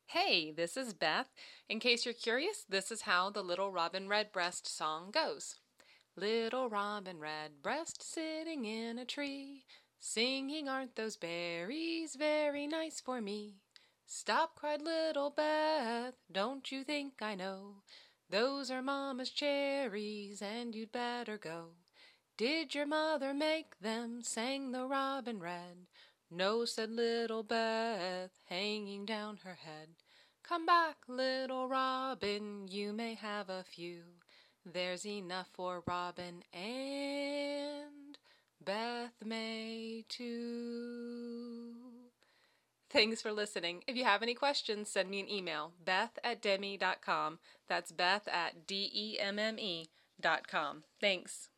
Hey, this is Beth. In case you're curious, this is how the Little Robin Redbreast song goes. Little Robin Redbreast sitting in a tree, singing, "Aren't those berries very nice for me?" "Stop," cried little Beth, "don't you think I know? Those are Mama's cherries, and you'd better go." "Did your mother make them?" sang the Robin Red. "No," said little Beth, hanging down her head. "Come back, little Robin, you may have a few. There's enough for Robin and Beth May too." Thanks for listening. If you have any questions, send me an email, beth@demme.com. That's beth@demme.com. Thanks.